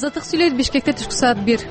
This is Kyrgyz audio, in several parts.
Азаттык сүйлөйт. Бишкекте түшкү саат 1.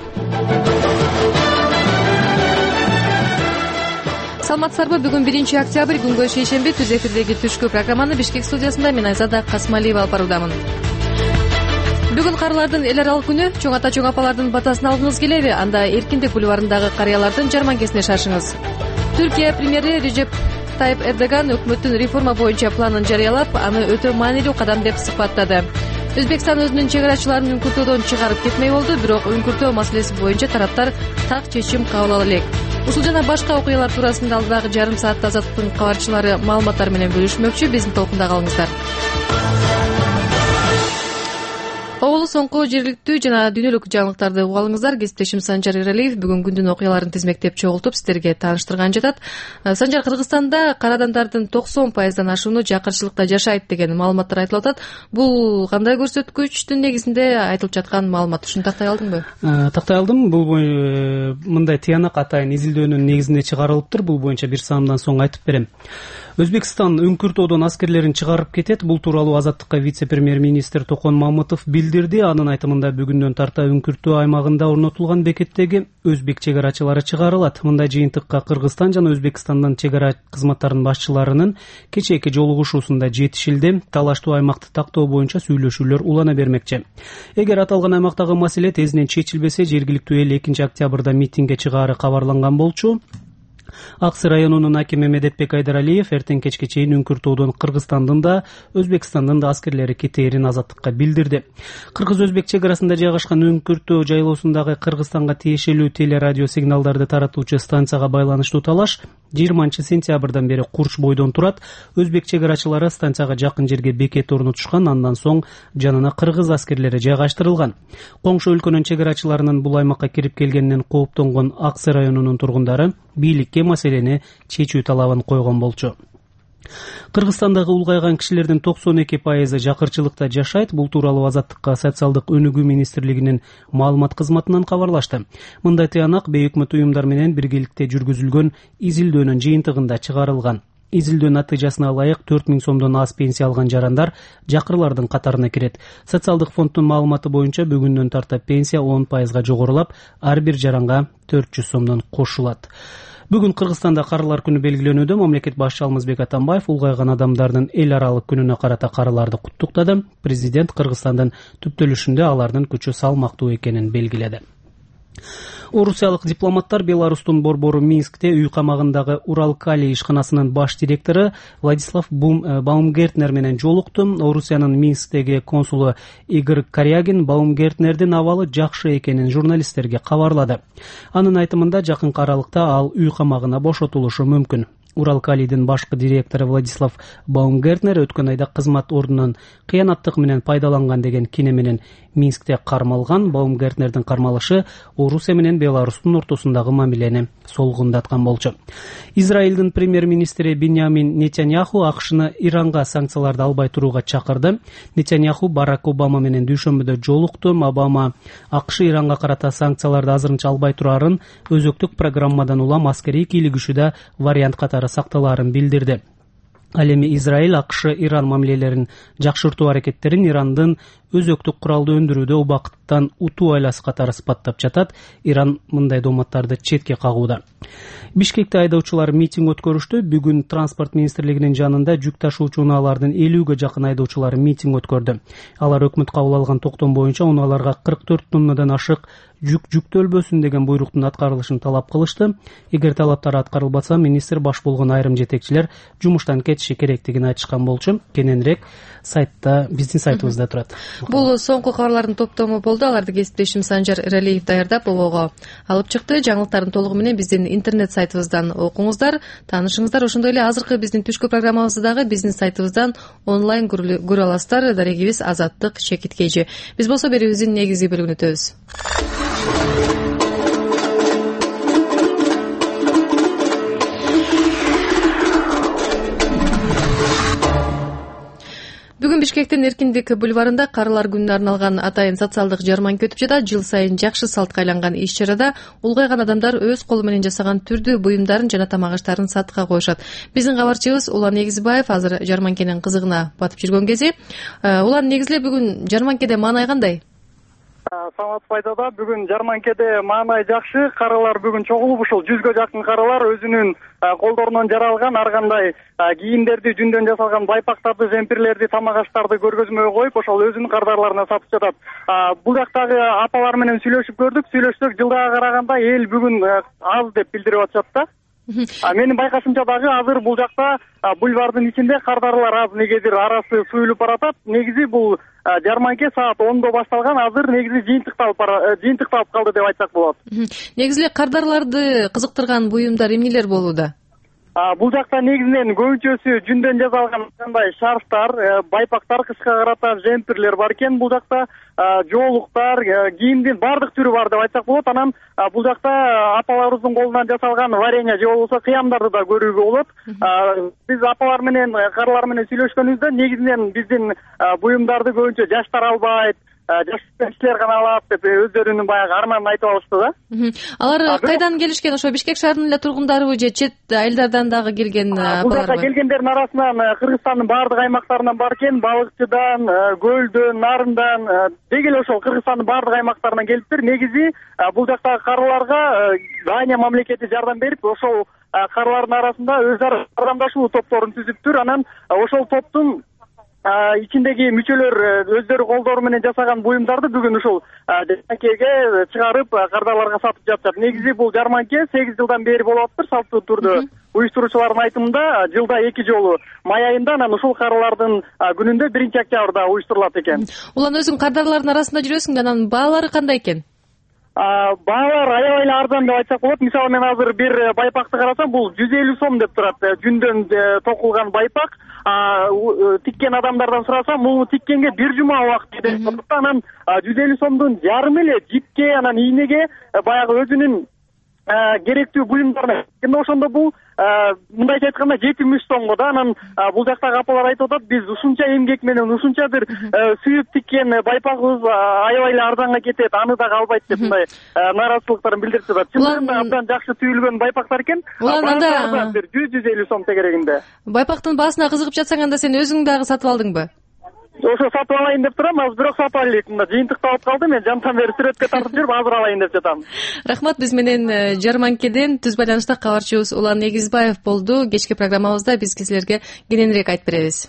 Саламатсыздарбы? Бүгүн 1 октябрь, күнгө шейшемби. Түз эфирдеги түшкү программаны Бишкек студиясында мен Айзада Касмалиева алып баруудамын. Бүгүн карылардын эл аралык күнү. Чоң ата, чоң апалардын батасын алгыңыз келеби? Анда Эркиндик бульварындагы карыялардын жарманкесине шашыңыз. Түркия премьери Режеп Тайып Эрдоган өкмөттүн реформа боюнча планын жарыялап, аны өтө маанилүү кадам деп сыпаттады. Өзбекстан өзүнүн чек арачыларын үңкүртүүдөн чыгарып кетмей болду, бирок үңкүртөө маселеси боюнча тараптар так чечим кабыл ала элек. Ушул жана башка окуялар туурасында алдыдагы жарым саатта Азаттыктын кабарчылары маалыматтар менен бөлүшмөкчү. Биздин толкунда калыңыздар. Оболу соңку жергиликтүү жана дүйнөлүк жаңылыктарды угуп алыңыздар. Кесиптешим Санжар Иралиев бүгүн күндүн окуяларын тизмектеп чогултуп сиздерге тааныштырган жатат. Санжар, Кыргызстанда кара адамдардын 90% ашууну жакырчылыкта жашайт деген маалыматтар айтылып атат. Бул кандай көрсөткүчтүн негизинде айтылып жаткан маалымат? Ушуну тактай алдыңбы? Тактай алдым. Бул мындай тыянак атайын изилдөөнүн негизинде чыгарылыптыр. Бул боюнча бир саамдан соң айтып берем. Өзбекстан үңкүртөөдөн аскерлерин чыгарып кетет. Бул тууралуу Азаттыкка вице-премьер-министр Токон Мамытов билдирди. Анын айтымында бүгүндөн тарта үңкүртөө аймагында орнотулган бекеттеги өзбек чек арачылары чыгарылат. Мындай жыйынтыкка Кыргызстан жана Өзбекстандын чек ара кызматтарынын башчыларынын кечээки жолугушуусунда жетишилди. Талаштуу аймакты тактоо боюнча сүйлөшүүлөр улана бермекчи. Эгер аталган аймактагы маселе тезинен чечилбесе, жергиликтүү эл 2 октябрда митингге чыгаары кабарланган болчу. Аксы районунун акими Медетбек Айдаралиев эртең кечке чейин үңкүртөөдөн Кыргызстандын да, Өзбекстандын да аскерлери кетээрин Азаттыкка билдирди. Кыргыз-Өзбек чек арасында жайгашкан үңкүртөө жайлоосундагы Кыргызстанга тиешелүү телерадио сигналдарды таратуучу станцияга байланыштуу талаш 20 сентябрдан бери курч бойдон турат. Өзбек чек арачылары станцияга жакын жерге бекет орнотушкан, андан соң жанына кыргыз аскерлери жайгаштырылган. Коңшу өлкөнүн чек арачыларынын бул аймакка кирип келгенинен кооптонгон Аксы районунун тургундары бийликке маселени чечүү талабын койгон болчу. Кыргызстандагы улгайган кишилердин 92% жакырчылыкта жашайт. Бул тууралуу Азаттыкка социалдык өнүгүү министрлигинин маалымат кызматынан кабарлашты. Мындай тыянак бейөкмөт уюмдар менен биргеликте жүргүзүлгөн изилдөөнүн жыйынтыгында чыгарылган. Изилдөө натыйжасына ылайык 4000 сомдон аз пенсия алган жарандар жакырлардын катарына кирет. Социалдык фонддун маалыматы боюнча бүгүндөн тарта пенсия 10% жогорулап, ар бир жаранга 400 сомдон кошулат. Бүгүн Кыргызстанда карылар күнү белгиленүүдө. Мамлекет башчы Алмазбек Атамбаев улгайган адамдардын эл аралык күнүнө карата карыларды куттуктады. Президент Кыргызстандын түптөлүшүндө алардын күчү салмактуу экенин белгиледи. Орусиялык дипломаттар Беларустун борбору Минскте үй камагындагы Уралкали ишканасынын баш директору Владислав Баумгертнер менен жолукту. Орусиянын Минсктеги консулу Игорь Корягин Баумгертнердин абалы жакшы экенин журналисттерге кабарлады. Анын айтымында жакынкы аралыкта ал үй камагына бошотулушу мүмкүн. Уралкалидин башкы директору Владислав Баумгертнер өткөн айда кызмат ордунун кыянаттык менен пайдаланган деген кине менен Минскте кармалган. Баумгертнердин кармалышы Орусия менен Беларустун ортосундагы мамилени солгундаткан болчу. Израилдин премьер-министри Биньямин Нетаньяху АКШны Иранга санкцияларды албай турууга чакырды. Нетаньяху Барак Обама менен дүйшөмбүдө жолукту. Обама АКШ Иранга карата санкцияларды азырынча албай турарын, өзөктүк программадан улам аскерий кийлигишүүдө вариант катары сакталаарын билдирди. Ал эми Израиль АКШ Иран мамилелерин жакшыртуу аракеттерин Ирандын өзөктүк куралды өндүрүүдө убакыттан утуу айласы катары сыпаттап жатат. Иран мындай дооматтарды четке кагууда. Бишкекте айдоочулар митинг өткөрүштү. Бүгүн транспорт министрлигинин жанында жүк ташуучу унаалардын 50ге жакын айдоочулары митинг өткөрдү. Алар өкмөт кабыл алган токтом боюнча унааларга 44 тоннадан ашык жүк жүктөлбөсүн деген буйруктун аткарылышын талап кылышты. Эгер талаптар аткарылбаса, министр баш болгон айрым жетекчилер жумуштан кетиши керектигин айтышкан болчу. Кененирээк сайтта, биздин сайтыбызда турат. Бул соңку кабарлардын топтому болду. Аларды кесиптешим Санжар Иралиев даярдап обого алып чыкты. Жаңылыктардын толугу менен биздин интернет сайтыбыздан окуңуздар, таанышыңыздар. Ошондой эле азыркы биздин түшкү программабызды дагы биздин сайтыбыздан онлайн көрө аласыздар. Дарегибиз Азаттык _KG. Биз болсо берүүбүздүн негизги бөлүгүнө өтөбүз. Бүгүн Бишкектин Эркиндик бульварында карылар күнүнө арналган атайын социалдык жарманка өтүп жатат. Жыл сайын жакшы салтка айланган иш-чарада улгайган адамдар өз колу менен жасаган түрдүү буюмдарын жана тамак аштарын сатыкка коюшат. Биздин кабарчыбыз Улан Негизбаев азыр жарманкенин кызыгына батып жүргөн кези. Улан, негизиле бүгүн жарманкеде маанай кандай? Саламатсызбы айдада. Бүгүн жарманкеде маанай жакшы. Каралар бүгүн чогулуп ушул 100гө жакын каралар өзүнүн колдорунан жаралган ар кандай кийимдерди, жүндөн жасалган байпактарды, жемпирлерди, тамак аштарды көргөзмөгө коюп, ошол өзүнүн кардарларына сатып жатат. Бул жактагы апалар менен сүйлөшүп көрдүк. Сүйлөшсөк, жылдага караганда эл бүгүн аз деп билдирип атышат да. Менин байкашымча дагы азыр бул жакта бульвардын ичинде кардарлар аз, негедир арасы суюлуп баратат. Негизи бул жарманке саат 10до башталган, азыр негизи жыйынтыкталып калды деп айтсак болот. Негизи эле кардарларды кызыктырган буюмдар эмнелер болууда? Бул жакта негизинен көбүнчөсү жүндөн жасалган кандай шарфтар, байпактар, кышка карата жемпирлер бар экен. Бул жакта жоолуктар, кийимдин баардык түрү бар деп айтсак болот. Анан бул жакта апаларыбыздын колунан жасалган варенье же болбосо кыямдарды да көрүүгө болот. Биз апалар менен, каралар менен сүйлөшкөнүбүздө негизинен биздин буюмдарды көбүнчө жаштар албайт, жаш кишилер гана алат деп өздөрүнүн баягы арманын айтып алышты да. Алар кайдан келишкен? Ошо Бишкек шаарынын эле тургундарыбы же чет айылдардан дагы келген апаларбы? Бул жака келгендердин арасынан Кыргызстандын баардык аймактарынан бар экен. Балыкчыдан, Көлдөн, Нарындан, деги эле ошол Кыргызстандын баардык аймактарынан келиптир. Негизи бул жактагы караларга Дания мамлекети жардам берип, ошол каралардын арасында өз ара жардамдашуу топторун түзүптүр. Анан ошол топтун ичиндеги мүчөлөр өздөрү колдору менен жасаган буюмдарды бүгүн ушул жарманкеге чыгарып кардарларга сатып жатышат. Негизи бул жарманке 8 жылдан бери болуп атыптыр салттуу түрдө. Уюштуруучулардын айтымында жылда 2 жолу май айында, анан ушул каралардын күнүндө 1-октябрда уюштурулат экен. Улан өзүң кардарлардын арасында жүрөсүң да, анан баалары кандай экен? Баалар аябай эле арзан деп айтсак болот. Мисалы мен азыр бир байпакты карасам, бул 150 сом деп турат. Жүндөн токулган байпак. Тиккен адамдардан сурасам, муну тиккенге бир жума убакыт кетет. Анан 150 сомдун жарымы эле жипке, анан ийнеге баягы өзүнүн керектүү буюмдарына. Ошондо бул мындайча айтканда 70 сомго да. Анан бул жактагы апалар айтып атат, биз ушунча эмгек менен, ушунча бир сүйүп тиккен байпагыбыз аябай эле арзанга кетет, аны дагы албайт деп мындай нааразычылыктарын билдирип жатат. Чындыгында абдан жакшы түйүлгөн байпактар экен. Анда бир 100-150 сом тегерегинде. Байпактын баасына кызыгып жатсаң, анда сен өзүң дагы сатып алдыңбы? Ошо сатып алайын деп турам, азыр бирок сатып алайын. Мында жыйынтыкталып калды, мен жантан бери сүрөткө тартып жүрүп азыр алайын деп жатам. Рахмат. Биз менен жарманкеден түз байланышта кабарчыбыз Улан Эгизбаев болду. Кечки программабызда биз силерге кененирээк айтып беребиз.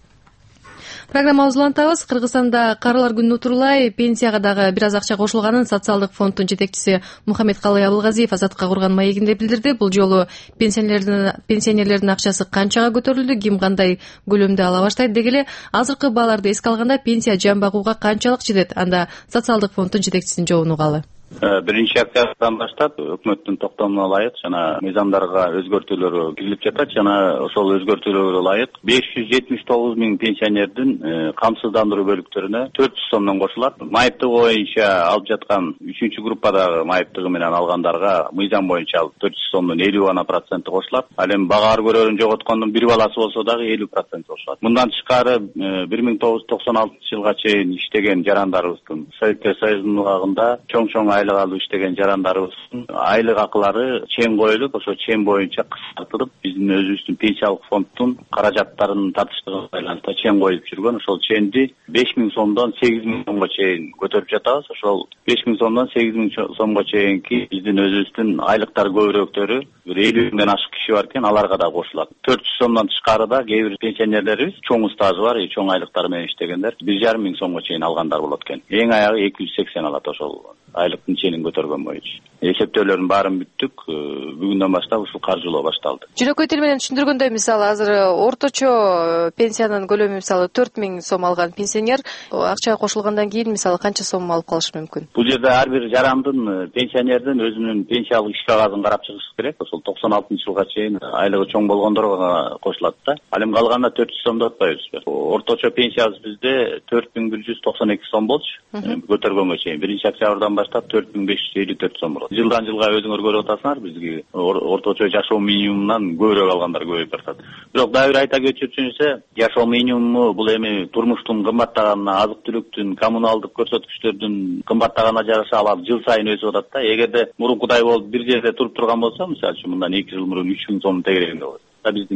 Программабызды улантабыз. Кыргызстанда каралар күнүнө утурлай пенсияга дагы бир аз акча кошулганын социалдык фонддун жетекчиси Мухаммедкалый Абылгазиев Азатка курган маегинде билдирди. Бул жолу пенсионерлердин акчасы канчага көтөрүлдү, ким кандай көлөмдө ала баштайт деги эле азыркы бааларды эске алганда пенсия жан багууга канчалык жетет? Анда социалдык фонддун жетекчисинин жообун угалы. 1-октябрдан баштап өкмөттүн токтомуна ылайык жана мыйзамдарга өзгөртүүлөр кирилип жатат. Жана ошол өзгөртүүлөргө ылайык 579 миң пенсионердин камсыздандыруу бөлүктөрүнө 400 сомдон кошулат. Майыптыгы боюнча алып жаткан 3-чү группадагы майыптыгы менен алгандарга мыйзам боюнча 400 сомдун 50% кошулат. Ал эми бага ар көрөрүн жоготкондун бир баласы болсо дагы 50% кошулат. Мындан тышкары 1996 жылга чейин иштеген жарандарыбыздын Советтер Союзунун убагында чоң айлык алып иштеген жарандарыбыздын айлык акылары чен коюлуп, ошо чен боюнча кыскартылып, биздин өзүбүздүн пенсиялык фонддун каражаттарын тартыштыгына байланыштуу чен коюп жүргөн. Ошол ченди 5 миң сомдон 8 миң сомго чейин көтөрүп жатабыз. Ошол 5 миң сомдон 8 миң сомго чейинки биздин өзүбүздүн айлыктар көбүрөөктөрү 50 миңден ашык киши бар экен, аларга да кошулат. 400 сомдон тышкарыда кээ бир пенсионерлерибиз чоң стажы бар, чоң айлыктар менен иштегендер 1,5 миң сомго чейин алгандар болот экен. Эң аягы 280 алат ошол айлыктын ченин көтөргөн боюнча. Эсептөөлөрдүн баарын бүттүк. Бүгүндөн баштап ушул каржылоо башталды. Жөнөкөй тил менен түшүндүргөндөй, мисалы азыр орточо пенсиянын көлөмү мисалы 4 миң сом алган пенсионер акчага кошулгандан кийин мисалы канча сом алып калышы мүмкүн? Бул жерде ар бир жарандын, пенсионердин өзүнүн пенсиялык иш кагазын карап чыгыш керек. Ошол 96-жылга чейин айлыгы чоң болгондорго кошулат да. Ал эми калганда 400 сомду атпайбызбы? Орточо пенсиябыз бизде 4192 сом болчу. Көтөргөнгө чейин 1-октябрдан баштап 4554 сом болот. Жылдан жылга өзүңөр көрүп атасыңар, бизге орточо жашоо минимумунан көбүрөөк алгандар көбөйүп баратат. Бирок дагы бир айта кетчү нерсе, жашоо минимуму бул эми турмуштун кымбаттаганына, азык-түлүктүн, коммуналдык көрсөткүчтөрдүн кымбаттаганына жараша алып жыл сайын өсүп атат да. Эгерде мурункудай болуп бир жерде туруп турган болсо, мисалы үчүн мындан 2 жыл мурун 3 миң сомдун тегерегинде болот. Биздин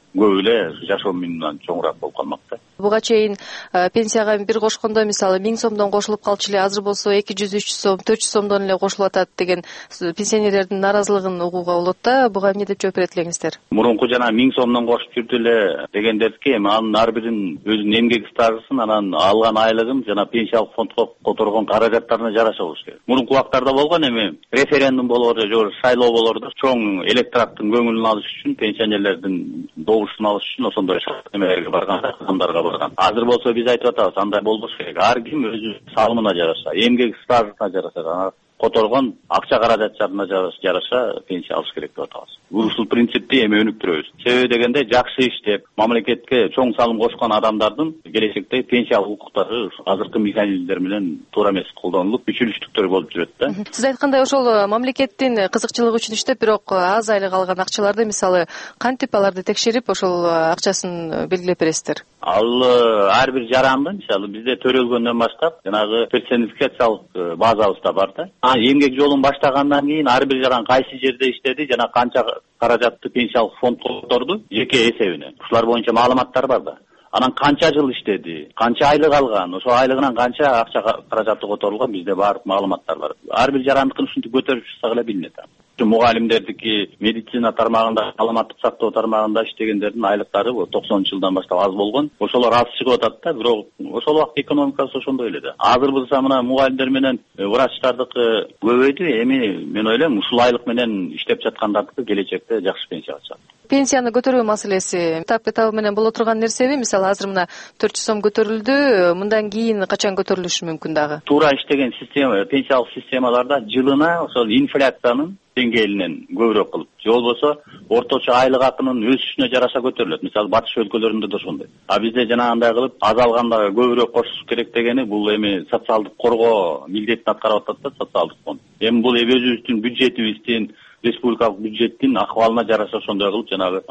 көбү эле жашоо минимумунан чоңураак болуп калмак да. Буга чейин пенсияга бир кошкондо мисалы 1000 сомдон кошулуп калчу эле, азыр болсо 200, 300 сом, 400 сомдон эле кошулуп атат деген пенсионерлердин нааразылыгын угууга болот да. Буга эмне деп жооп берет элеңиздер? Мурунку жана 1000 сомдон кошуп жүрдү эле дегендердики эми анын ар биринин өзүнүн эмгек стажысын, анан алган айлыгын жана пенсиялык фондко которгон каражаттарына жараша болуш керек. Мурунку убактарда болгон эми референдум болоору же шайлоо болоору чоң электораттын көңүлүн алыш үчүн, пенсионерлердин добушун алыш үчүн ошондой эмелерге барганда, кызымдарга барган. Азыр болсо биз айтып атабыз, андай болбош керек. Ар ким өзү салымына жараша, эмгек стажына жараша, которгон акча каражаттарына жараша пенсия алыш керек деп атабыз. Ушул принципти эми өнүктүрөбүз. Себеби дегенде жакшы иштеп, мамлекетке чоң салым кошкон адамдардын келечекте пенсиялык укуктары азыркы механизмдер менен туура эмес колдонулуп, күчүлүштүктөр болуп жүрөт да. Сиз айткандай ошол мамлекеттин кызыкчылыгы үчүн иштеп, бирок аз айлык алган акчаларды мисалы кантип аларды текшерип ошол акчасын белгилеп бересиздер? Ал ар бир жарандын мисалы бизде төрөлгөндөн баштап жанагы персонификациялык базабызда бар да. Эмгек жолун баштагандан кийин ар бир жаран кайсы жерде иштеди жана канча каражатты пенсиялык фондко которду жеке эсебине. Ушулар боюнча маалыматтар бар да. Анан канча жыл иштеди, канча айлык алган, ошол айлыгынан канча акча каражаты которулган бизде баардык маалыматтар бар. Ар бир жарандыкын ушинтип көтөрүп чыксак эле билинет. Мугалимдердики, медицина тармагында, саламаттык сактоо тармагында иштегендердин айлыктары 90-жылдан баштап аз болгон. Ошолор аз чыгып атат да, бирок ошол убакт экономикасы ошондой эле да. Азыр болсо мына мугалимдер менен врачтардыкы көбөйдү. Эми мен ойлойм, ушул айлык менен иштеп жаткандардыкы келечекте жакшы пенсияга чыгат. Пенсияны көтөрүү маселеси этап менен боло турган нерсеби? Мисалы азыр мына 400 сом көтөрүлдү, мындан кийин качан көтөрүлүшү мүмкүн дагы? Туура иштеген система, пенсиялык системаларда жылына ошол инфляциянын деңгээлинен көбүрөөк кылып, же болбосо орточо айлык акынын өсүшүнө жараша көтөрүлөт. Мисалы батыш өлкөлөрүндө да ошондой. Бизде жанагындай кылып аз алганда көбүрөөк кошуш керек дегени бул эми социалдык коргоо милдетин аткарып атат да, социалдык фонд. Эми бул өзүбүздүн бюджетибиздин, республикалык бюджеттин акыбалына жараша ошондой кылып жанагы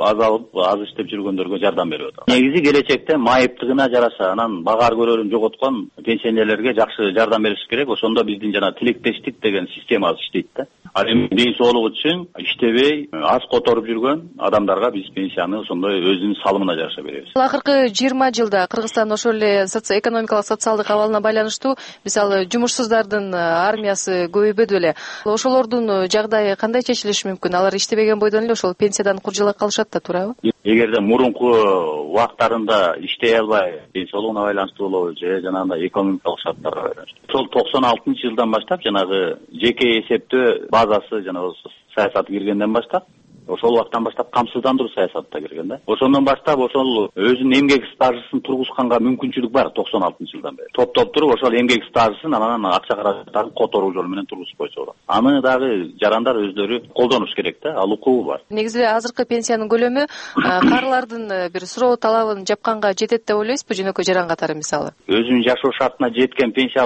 аз иштеп жүргөндөргө жардам берип атат. Негизи келечекте майыптыгына жараша, анан багаар көрөрүн жоготкон пенсионерлерге жакшы жардам бериш керек. Ошондо биздин жана тилектештик деген системабыз иштейт да. Ал эми ден соолук үчүн иштебей аз которуп жүргөн адамдарга биз пенсияны ошондой өзүнүн салымына жараша беребиз. Акыркы 20 жылда Кыргызстан ошол эле экономикалык социалдык абалына байланыштуу мисалы жумушсуздардын армиясы көбөйбөдү беле. Ошолордун жагдайы кандай чечилиши мүмкүн? Алар иштебеген бойдон эле ошол пенсиядан куржалак калышат да, туурабы? Эгерде мурунку убактарында иштей албай, ден соолугуна байланыштуу болобу же жанагындай экономикалык шарттарга байланыштуу. Ошол 96-жылдан баштап жанагы жеке эсептөө базасы жанагы саясаты киргенден баштап, ошол убакыттан баштап камсыздандыруу саясатына кирген да. Ошондон баштап ошол өзүнүн эмгек стажысын тургузганга мүмкүнчүлүк бар 96-жылдан бери. Топтоп туруп ошол эмгек стажысын анан акча каражаттарын которуу жолу менен тургузуп койсо болот. Аны дагы жарандар өздөрү колдонуш керек да, ал укугу бар. Негизи азыркы пенсиянын көлөмү каарылардын бир суроо талабын жапканга жетет деп ойлойсузбу, жөнөкөй жаран катары мисалы? Өзүнүн жашоо шартына жеткен пенсия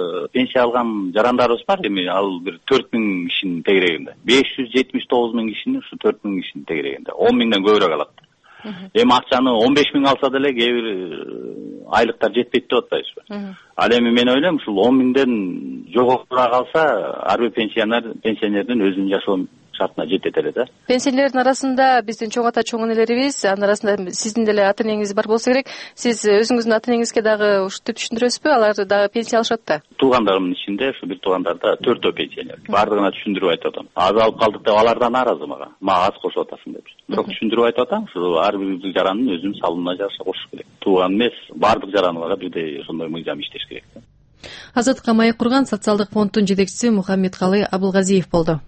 алган жарандарыбыз бар. Эми ал бир 4000 кишинин тегерегинде. 579 миң кишинин 4000 кишинин тегерегинде. 10 миңден көбүрөөк алат. Эми акчаны 15 миң алса деле кээ бир айлыктар жетпейт деп атпайбызбы? Ал эми мен ойлойм, ушул 10 миңден жогорураак алса, ар бир пенсионердин өзүнүн жашоо шартына жетет эле да. Пенсионерлердин арасында биздин чоң ата чоң энелерибиз, анын арасында сиздин деле ата энеңиз бар болсо керек. Сиз өзүңүздүн ата энеңизге дагы ушинтип түшүндүрөсүзбү? Алар дагы пенсия алышат да. Туугандарымдын ичинде ушу бир туугандарда 4 пенсионер. Бардыгына түшүндүрүп айтып атам. Аз алып калдык деп алардан нааразы мага. Мага аз кошуп атасың деп. Бирок түшүндүрүп айтып атам, ушу ар бир жарандын өзүнүн салымына жараша кошуш керек. Тууган эмес, бардык жаранга бирдей ошондой мыйзам иштеш керек. Азаттыкка маек курган социалдык фонддун жетекчиси Мухаммедкалый Абылгазиев болду.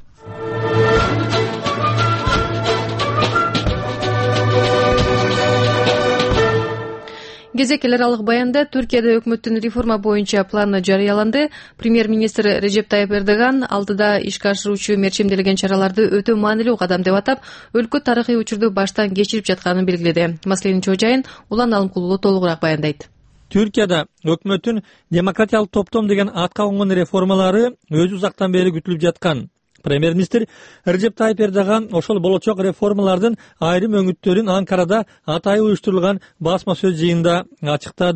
Кезек эл аралык баянда Түркияда өкмөттүн реформа боюнча планы жарыяланды. Премьер-министр Режеп Тайып Эрдоган алдыда ишке ашыруучу мерчемделген чараларды өтө маанилүү кадам деп атап, өлкө тарыхый учурду баштан кечирип жатканын белгиледи. Маселенин чоо-жайын Улан Алымкулуу толугураак баяндайт. Түркияда өкмөттүн демократиялык топтом деген атка конгон реформалары өзү узактан бери күтүлүп жаткан. Премьер-министр Режеп Тайып Эрдоган ошол болочок реформалардын айрым өңүттөрүн Анкарада атайын уюштурулган басма сөз жыйынында ачыктады.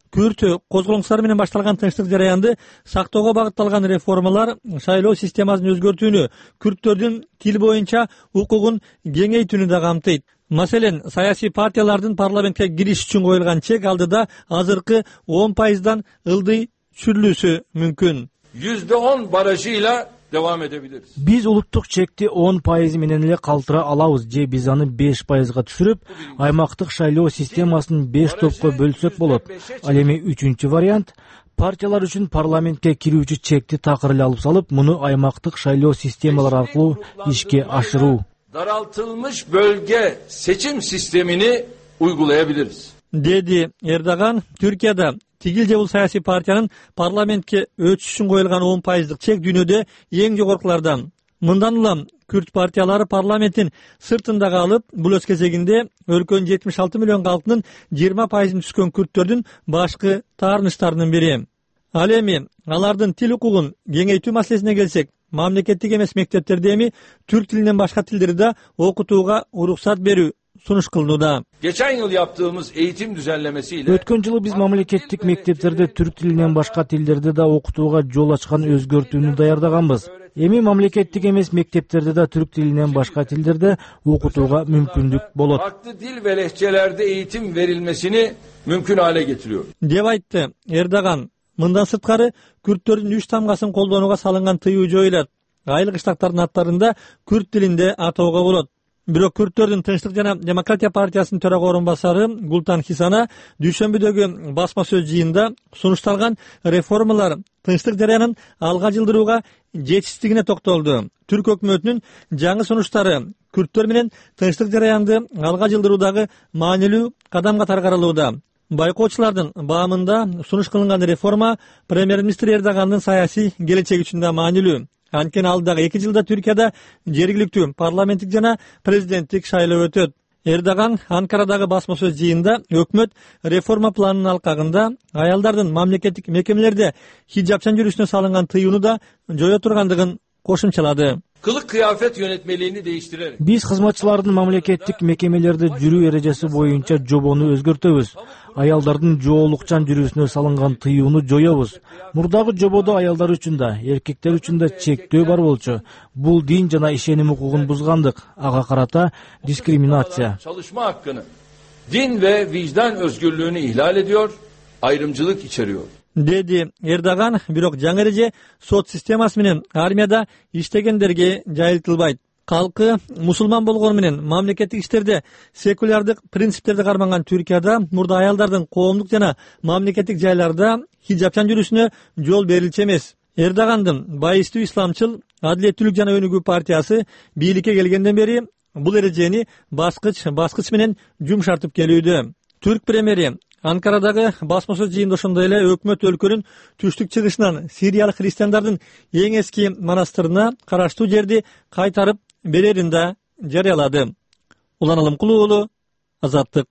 Күрт козголоңчулар менен башталган тынчтык жараянды сактоого багытталган реформалар шайлоо системасын өзгөртүүнү, күрттөрдүн тил боюнча укугун кеңейтүүнү да камтыйт. Маселен, саясий партиялардын парламентке кириш үчүн коюлган чек алдыда азыркы 10%дан ылдый түшүрүлүшү мүмкүн. %10 баражıyla devam edebiliriz. Biz улуттук чекти 10% менен эле калтыра алабыз же биз аны 5%га түшүрүп, аймактык шайлоо системасын 5 топко бөлсөк болот. Ал эми 3-чү вариант партиялар үчүн парламентке кирүүчү чекти такыр эле алып салып, муну аймактык шайлоо системалар аркылуу ишке ашыруу. Daraltılmış bölge seçim sistemini uygulayabiliriz. Dedi Erdoğan, Türkiye'de тигил же бул саясий партиянын парламентке өтүш үчүн коюлган 10%дык чек дүйнөдө эң жогоркулардан. Мындан улам күрт партиялары парламенттин сыртында калып, бул өз кезегинде өлкөнүн 76 миллион калкынын 20%ын түшкөн күрттөрдүн башкы таарынычтарынын бири. Ал эми алардын тил укугун кеңейтүү маселесине келсек, мамлекеттик эмес мектептерде эми түрк тилинен башка тилдерди да окутууга уруксат берүү sunuş kılınуда. Geçen yıl yaptığımız eğitim düzenlemesiyle Өткөн жылы биз мамлекеттик мектептерде түрк тилинен башка тилдерди да окутууга жол ачкан өзгөртүүнү даярдаганбыз. Эми мамлекеттик эмес мектептерде да түрк тилинен башка тилдерде окутууга мүмкүндүк болот. Farklı dil ve lehçelerde eğitim verilmesini mümkün hale getiriyor. Деп айтты Эрдоган. Мындан сырткары күрттөрдүн 3 тамгасын колдонууга салынган тыюу жоюлат. Айыл кыштактардын аттарында күрт тилинде атоого болот. Бирок күрттөрдүн Тынчтык жана Демократия партиясынын төрага орун басары Гултан Хисана дүйшөмбүдөгү басма сөз жыйында сунушталган реформалар тынчтык жараянын алга жылдырууга жетишсиздигине токтолду. Түрк өкмөтүнүн жаңы сунуштары күрттөр менен тынчтык жараянды алга жылдыруудагы маанилүү кадам катары каралууда. Байкоочулардын баамында сунуш кылынган реформа премьер-министр Эрдогандын саясий келечеги үчүн да маанилүү. Анткени алдагы 2 жылда Түркияда жергиликтүү парламенттик жана президенттик шайлоо өтөт. Эрдоган Анкарадагы басма сөз жыйында өкмөт реформа планынын алкагында аялдардын мамлекеттик мекемелерде хиджапчан жүрүшүнө салынган тыюуну да жое тургандыгын кошумчалады. Kılık kıyafet yönetmeliğini değiştirerek. Биз кызматчылардын мамлекеттик мекемелерде жүрүү эрежеси боюнча жобону өзгөртөбүз. Аялдардын жоолукчан жүрүүсүнө салынган тыюуну жоёбуз. Мурдагы жободо аялдар үчүн да, эркектер үчүн да чектөө бар болчу. Бул дин жана ишеним укугун бузгандык. Ага карата дискриминация. Çalışma hakkını, din ve vicdan özgürlüğünü ihlal ediyor, ayrımcılık içeriyor. Dedi Эрдоган, бирок жаңы эреже сот системасы менен армияда иштегендерге жайылтылбайт. Калкы мусулман болгону менен мамлекеттик иштерде секулярдык принциптерди карманган Түркияда мурда аялдардын коомдук жана мамлекеттик жайларда хиджапчан жүрүшүнө жол берилчү эмес. Эрдогандын байыстуу исламчыл Адилеттүүлүк жана Өнүгүү партиясы бийликке келгенден бери бул эрежени баскыч менен жумшартып келүүдө. Түрк премьери Анкарадагы басма сөз жыйында ошондой эле өкмөт өлкөнүн түштүк чыгышынан сириялык христиандардын эң эски монастырына караштуу жерди кайтарып берерин да жарыялады. Улан Алымкулуу уулу, Азаттык.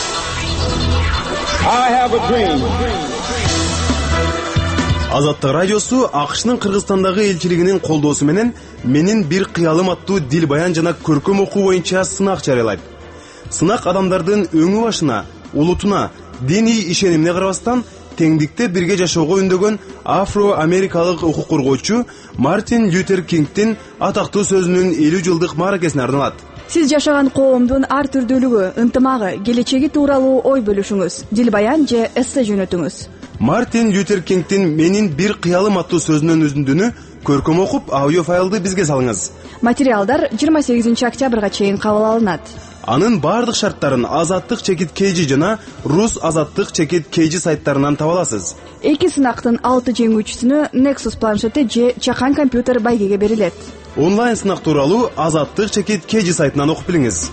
Азаттык радиосу АКШнын Кыргызстандагы элчилигинин колдоосу менен менин бир кыялым аттуу дил баян жана көркөм окуу боюнча сынак жарыялайт. Сынак адамдардын өңү башына, улутуна, диний ишенимине карабастан теңдикте бирге жашоого үндөгөн афро-америкалык укук коргоочу Мартин Лютер Кингдин атактуу сөзүнүн 50 жылдык мааракесине арналат. Сиз жашаган коомдун ар түрдүүлүгү, ынтымагы, келечеги тууралуу ой бөлүшүңүз, дил баян же эссе жөнөтүңүз. Мартин Лютер Кингдин менин бир кыялым аттуу сөзүнүн үзүндүнү көркөм окуп, аудио файлды бизге салыңыз. Материалдар 28 октябрга чейин кабыл алынат. Анын бардык шарттарын Азаттык чекит KG жана Рус Азаттык чекит KG сайттарынан таба аласыз. Эки сынактын 6 жеңүүчүсүнө Nexus планшети же чакан компьютер байгеге берилет. Онлайн сынак тууралуу Азаттык чекит KG сайтынан окуп билиңиз.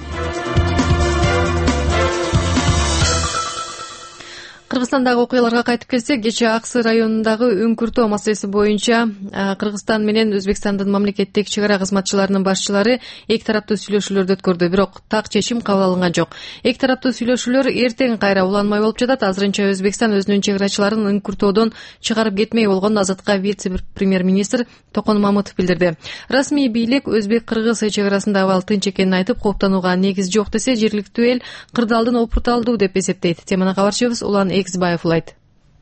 Кыргызстандагы окуяларга кайтып келсек, кечээ Аксы районундагы үңкүртөө маселеси боюнча Кыргызстан менен Өзбекстандын мамлекеттик чек ара кызматчыларынын башчылары эки тараптуу сүйлөшүүлөрдү өткөрдү, бирок так чечим кабыл алынган жок. Эки тараптуу сүйлөшүүлөр эртең кайра уланмай болуп жатат. Азырынча Өзбекстан өзүнүн чек арачыларын үңкүртөөдөн чыгарып кетмей болгонун Азаттыкка вице-премьер-министр Токон Мамытов билдирди. Расмий бийлик өзбек-кыргыз чек арасында абал тынч экенин айтып, кооптонууга негиз жок десе, жергиликтүү эл кырдаалдын опурталдуу деп эсептейт. Теманы кабарчыбыз Улан Эксбаев улайт.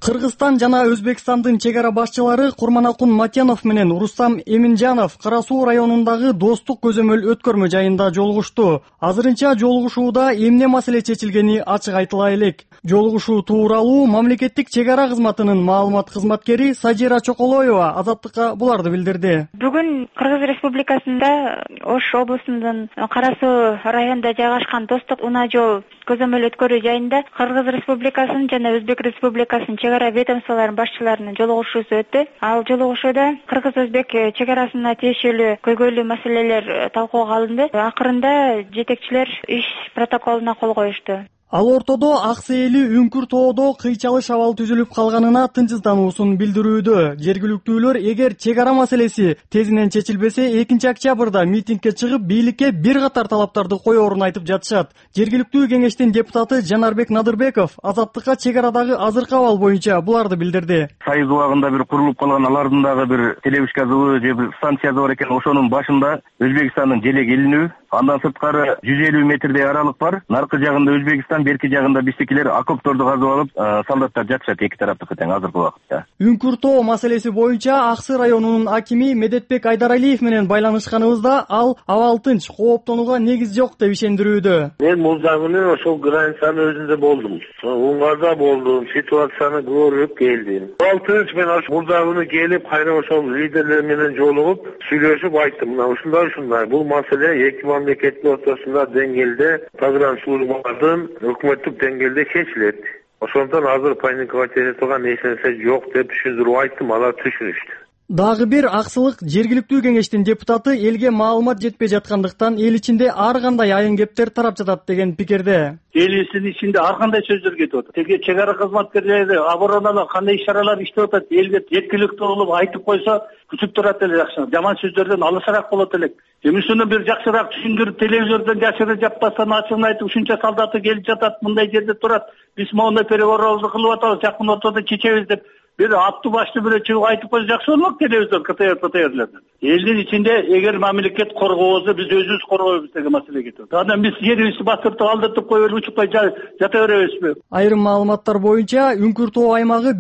Кыргызстан жана Өзбекстандын чек ара башчылары Курманакун Матенов менен Рустам Эминжанов Кара Суу районундагы достук көзөмөл өткөрмө жайында жолугушту. Азырынча жолугушууда эмне маселе чечилгени ачык айтыла элек. Жолугушуу тууралуу мамлекеттик чек ара кызматынын маалымат кызматкери Сажира Чоколоева Азаттыкка буларды билдирди. Бүгүн Кыргыз Республикасында Ош облусунун Кара Суу районунда жайгашкан достук унаа жол көзөмөл өткөрүү жайында Кыргыз Республикасынын жана Өзбек Республикасынын чек ара ведомстволорунун башчыларынын жолугушуусу өттү. Ал жолугушууда Кыргыз-Өзбек чек арасына тиешелүү көйгөйлүү маселелер талкууга алынды. Акырында жетекчилер иш протоколуна кол коюшту. Ал ортодо Аксээли Үңкүр тоодо кыйчалыш абал түзүлүп калганына тынчсыздануусун билдирүүдө. Жергиликтүүлөр эгер чек ара маселеси тезинен чечилбесе 2-октябрда митингге чыгып бийликке бир катар талаптарды коёрун айтып жатышат. Жергиликтүү кеңештин депутаты Жанарбек Надырбеков Азаттыкка чек арадагы азыркы абал боюнча буларды билдирди. Сайыз убагында бир курулуп калган алардын дагы бир телевишка зыбы же бир станциясы бар экен. Ошонун башында Өзбекстандын желек элинүү, андан сырткары 150 метрдей аралык бар. Наркы жагында Өзбекстан, берки жагында биздикилер окопторду казып алып, солдаттар жатышат эки тараптыкы тең азыркы убакытта. Үңкүр тоо маселеси боюнча Аксы районунун акими Медетбек Айдаралиев менен байланышканыбызда ал абал тынч, кооптонууга негиз жок деп ишендирүүдө. Мен мурда күнү ошол границанын өзүндө болдум. Унгарда болдум, ситуацияны көрүп келдим. Абал тынч, мен мурда күнү келип, кайра ошол лидерлер менен жолугуп, сүйлөшүп айттым. Мына ушундай бул маселе эки мамлекеттин ортосунда деңгээлде погранслужбалардын өкмөттүк деңгээлде чечилет. Ошондон азыр паникага чейин турган эч нерсе жок деп түшүндүрүп айттым, алар түшүнүштү. Дагы бир аксылык жергиликтүү кеңештин депутаты элге маалымат жетпей жаткандыктан эл ичинде ар кандай айын кептер тарап жатат деген пикирде. Элибиздин ичинде ар кандай сөздөр кетип атат. Теге чек ара кызматкерлери оборонада кандай иш-чаралар иштеп атат, элге жеткиликтүү кылып айтып койсо күтүп турат эле жакшы. Жаман сөздөрдөн алысыраак болот элек. Эмисине бир жакшыраак түшүндүрүп, телевизордон жашырып жаппастан ачыгын айтып, ушунча солдаты келип жатат, мындай жерде турат. Биз моундай переговорду кылып атабыз, жакын ортодо чечебиз деп бир аттуу башты бирөө чыгып айтып койсо жакшы болмок телевизор КТР-Лерден. Элдин ичинде эгер мамлекет коргоосо биз өзүбүз коргойбуз деген маселе кетет. Анан биз жерибизди бастырып алдыртып коюп учукпай жата беребизби? Айрым маалыматтар боюнча Үңкүр тоо аймагы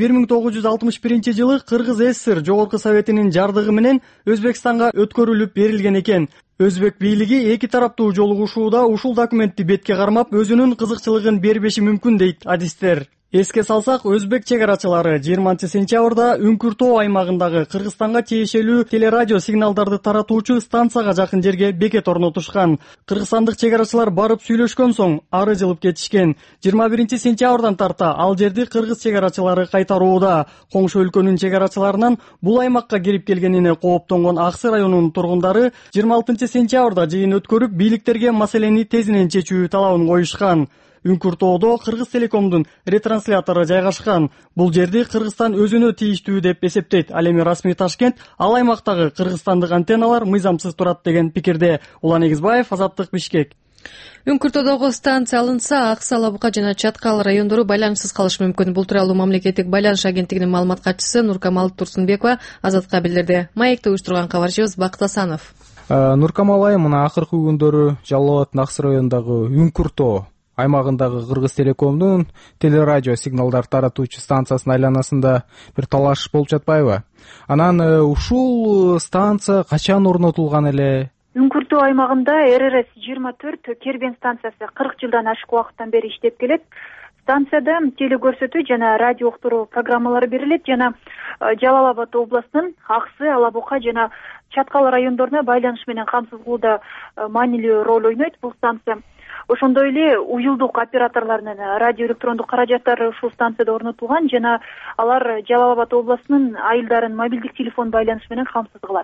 1961-жылы Кыргыз ССР Жогорку Советинин жардыгы менен Өзбекстанга өткөрүлүп берилген экен. Өзбек бийлиги эки тараптуу жолугушууда ушул документти бетке кармап өзүнүн кызыкчылыгын бербеши мүмкүн дейт адистер. Эске салсак, өзбек чек арачылары 20-сентябрда Үңкүр тоо аймагындагы Кыргызстанга тиешелүү телерадио сигналдарды таратуучу станцияга жакын жерге бекет орнотушкан. Кыргызстандык чек арачылар барып сүйлөшкөн соң ары жылып кетишкен. 21-сентябрдан тарта ал жерди кыргыз чек арачылары кайтарууда. Коңшу өлкөнүн чек арачыларынан бул аймакка кирип келгенине кооптонгон Аксы районунун тургундары 26-сентябрда жыйын өткөрүп, бийликтерге маселени тезинен чечүү талабын коюшкан. Үңкүр тоодо Кыргыз Телекомдун ретранслятору жайгашкан. Бул жерди Кыргызстан өзүнө тийиштүү деп эсептейт. Ал эми расмий Ташкент ал аймактагы кыргызстандык антенналар мыйзамсыз турат деген пикирде. Улан Эгизбаев, Азаттык, Бишкек. Үңкүр тоодогу станция алынса, Аксы, Алабука жана Чаткал райондору байланышсыз калышы мүмкүн. Бул тууралуу мамлекеттик байланыш агенттигинин маалымат катчысы Нуркамал Турсунбекова Азатка билдирди. Маекти уюштурган кабарчыбыз Бакыт Асанов. Нуркамал айым мына акыркы күндөрү Жалал абаддын Аксы районундагы Үңкүр тоо аймагындагы Кыргыз Телекомдун телерадио сигналдар таратуучу станциясынын айланасында бир талаш болуп жатпайбы? Анан ушул станция качан орнотулган эле? Үңкүр тоо аймагында РРС 24 кербен станциясы 40 жылдан ашык убакыттан бери иштеп келет. Станцияда телекөрсөтүү жана радио уктуруу программалары берилет жана Жалал абад областынын Аксы, Алабука жана Чаткал райондоруна байланыш менен камсыз кылууда маанилүү роль ойнойт бул станция. Ошондой эле уюлдук операторлордун радио электрондук каражаттары ушул станцияда орнотулган жана алар Жалал абад областынын айылдарын мобилдик телефон байланышы менен камсыз кылат.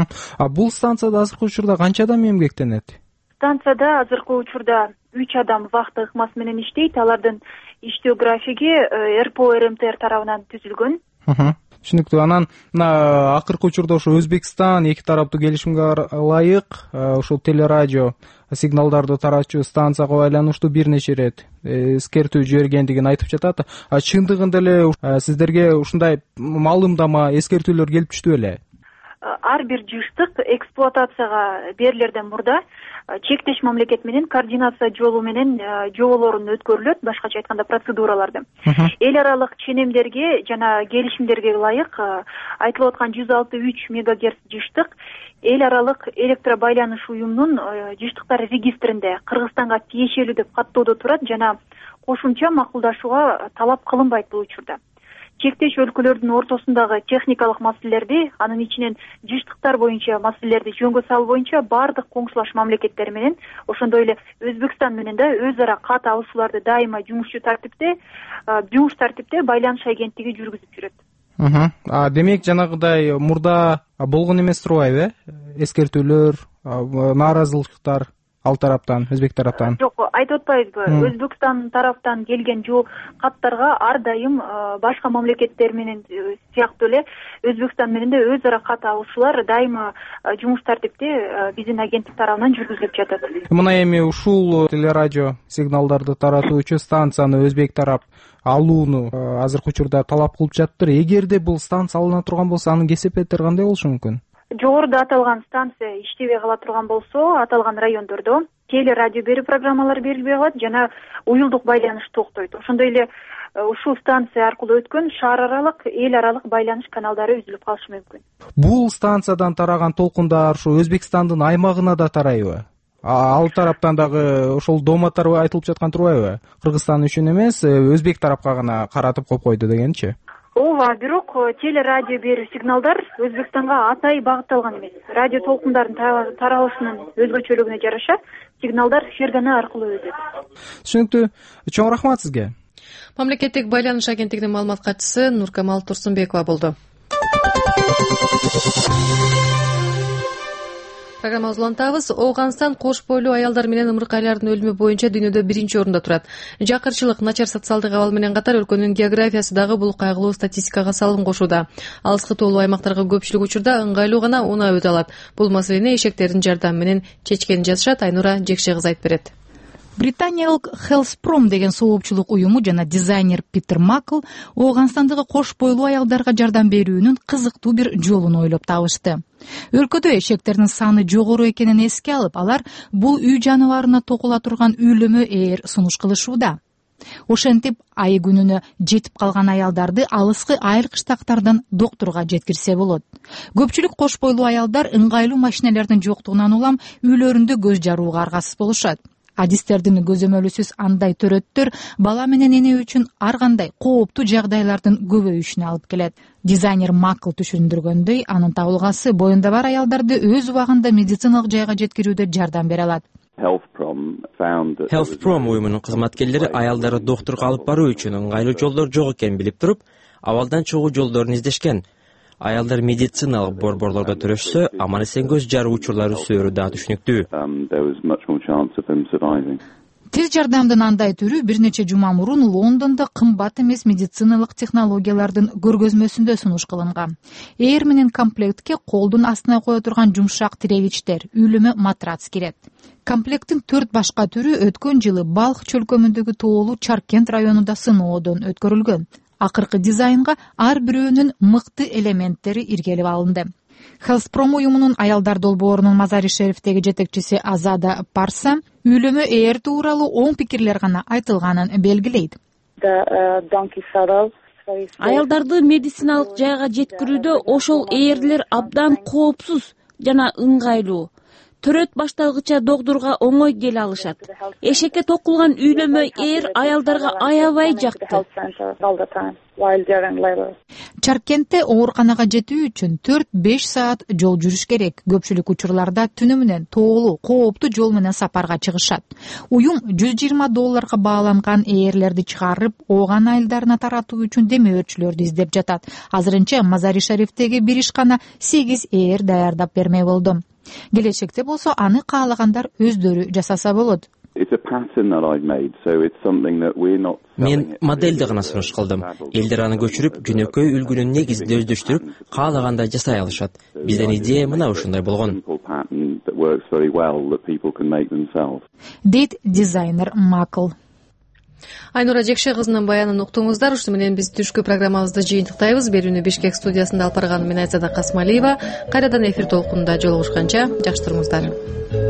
Бул станцияда азыркы учурда канча адам эмгектенет? Станцияда азыркы учурда 3 адам вахта ыкмасы менен иштейт. Алардын иштөө графиги РПО РМТР тарабынан түзүлгөн. Түшүнүктүү. Анан мына акыркы учурда ошо Өзбекстан эки тараптуу келишимге ылайык ушул телерадио сигналдарды таратчу станцияга байланыштуу бир нече ирет эскертүү жибергендигин айтып жатат. Чындыгында эле сиздерге ушундай маалымдама, эскертүүлөр келип түштү беле? ар бир жыштык эксплуатацияга берилерден мурда чектеш мамлекет менен координация жолу менен жоболорун өткөрүлөт, башкача айтканда процедураларды. Эл аралык ченемдерге жана келишимдерге ылайык айтылып аткан 106,3 мегагерц жыштык эл аралык электробайланыш уюмунун жыштыктар регистринде Кыргызстанга тиешелүү деп каттоодо турат жана кошумча макулдашууга талап кылынбайт бул учурда. Чектеш өлкөлөрдүн ортосундагы техникалык маселелерди, анын ичинен жыштыктар боюнча маселелерди жөнгө салуу боюнча баардык коңшулаш мамлекеттер менен, ошондой эле Өзбекстан менен да өз ара кат алышууларды дайыма жумуш тартипте байланыш агенттиги жүргүзүп жүрөт. Демек жанагыдай мурда болгон эмес турбайбы? Эскертүүлөр, нааразылыктар ал тараптан, Өзбек тараптан. Жок, айтып атпайбызбы? Өзбекстан тараптан келген каттарга ар дайым башка мамлекеттер менен сыяктуу эле Өзбекстан менен да өз ара кат алышуулар дайыма жумуш тартипте биздин агенттик тарабынан жүргүзүлүп жатат. Мына эми ушул телерадио сигналдарды таратуучу станцияны Өзбек тарап алууну азыркы учурда талап кылып жатыр. Эгерде бул станция алына турган болсо, анын кесепеттери кандай болушу мүмкүн? Жогоруда аталган станция иштебей кала турган болсо, аталган райондордо телерадио берүү программалары берилбей калат жана уюлдук байланыш токтойт. Ошондой эле ушул станция аркылуу өткөн шаар аралык, эл аралык байланыш каналдары үзүлүп калышы мүмкүн. Бул станциядан тараган толкундар ушу Өзбекстандын аймагына да тарайбы? Ал тараптан дагы ошол доматтар айтылып жаткан турбайбы? Кыргызстан үчүн эмес, Өзбек тарапка гана каратып коюп койду дегенчи. Ооба, бирок телерадио берүү сигналдар Өзбекстанга атайы багытталган эмес. Радио толкундардын таралышынын өзгөчөлүгүнө жараша сигналдар Фергана аркылуу өтөт. Түшүнүктүү. Чоң рахмат сизге. Мамлекеттик байланыш агенттигинин маалымат катчысы Нуркамал Турсунбекова болду. Программабызды улантабыз. Ооганстан кош бойлуу аялдар менен ымыркы айлардын өлүмү боюнча дүйнөдө 1-орунда турат. Жакырчылык, начар социалдык абал менен катар өлкөнүн географиясы дагы бул кайгылуу статистикага салым кошууда. Алыскы тоолуу аймактарга көпчүлүк учурда ыңгайлуу гана унаа өтө алат. Бул маселени эшектердин жардамы менен чечкенин жазышат. Айнура Жекше кыз айтып берет. Британиялык Healthprom деген соопчулук уюму жана дизайнер Питер Макл Ооганстандагы кош бойлуу аялдарга жардам берүүнүн кызыктуу бир жолун ойлоп табышты. Өлкөдө эшектердин саны жогору экенин эске алып, алар бул үй жаныбарына токула турган үйлөмө ээр сунуш кылышууда. Ошентип айы күнүнө жетип калган аялдарды алыскы айыл кыштактардан доктурга жеткирсе болот. Көпчүлүк кош бойлуу аялдар ыңгайлуу машинелердин жоктугунан улам үйлөрүндө көз жарууга аргасыз болушат. Адистердин көзөмөлүсүз андай төрөттөр бала менен эне үчүн ар кандай кооптуу жагдайлардын көбөйүшүнө алып келет. Дизайнер Макл түшүндүргөндөй, анын табылгасы боюнда бар аялдарды өз убагында медициналык жайга жеткирүүдө жардам бере алат. Healthprom уюмунун кызматкерлери аялдарды доктурга алып баруу үчүн ыңгайлуу жолдор жок экенин билип туруп, абалдан чыгуу жолдорун издешкен. Аялдар медициналык борборлордо төрөшсө, аман эсен көз жаруу учурлары өсөөрү да түшүнүктүү. Тез жардамдын андай түрү бир нече жума мурун Лондондо кымбат эмес медициналык технологиялардын көргөзмөсүндө сунуш кылынган. Ээр менен комплектке колдун астына кое турган жумшак тирегичтер, үйлөмө матрац кирет. Комплекттин 4 башка түрү өткөн жылы Балх чөлкөмүндөгү тоолуу Чаркент районунда сыноодон өткөрүлгөн. Акыркы дизайнга ар бирөөнүн мыкты элементтери иргелип алынды. Healthprom уюмунун аялдар долбоорунун Мазари Шерифтеги жетекчиси Азада Парса үйлөмө ээр тууралуу оң пикирлер гана айтылганын белгилейт. Аялдарды медициналык жайга жеткирүүдө ошол ээрлер абдан коопсуз жана ыңгайлуу. Төрөт башталгыча доктурга оңой келе алышат. Эшекке токулган үйлөмө ээр аялдарга аябай жакты. Чаркентте ооруканага жетүү үчүн 4-5 саат жол жүрүш керек. Көпчүлүк учурларда түнү менен тоолуу, кооптуу жол менен сапарга чыгышат. Уюм $120 бааланган ээрлерди чыгарып, ооган айылдарына таратуу үчүн демөөрчүлөрдү издеп жатат. Азырынча Мазари Шерифтеги бир ишкана 8 ээр даярдап бермек болду. Келечекте болсо аны каалагандар өздөрү жасаса болот. Мен модельди гана сунуш кылдым. Элдер аны көчүрүп, жөнөкөй үлгүнүн негизинде өздөштүрүп, каалагандай жасай алышат. Биздин идея мына ушундай болгон. Дейт дизайнер Макл. Айнура Жекше кызынын баянын уктуңуздар. Ушуну менен биз түшкү программабызды жыйынтыктайбыз. Берүүнү Бишкек студиясында алып барган мен Айзада Касмалиева. Кайрадан эфир толкунунда жолугушканча жакшы туруңуздар.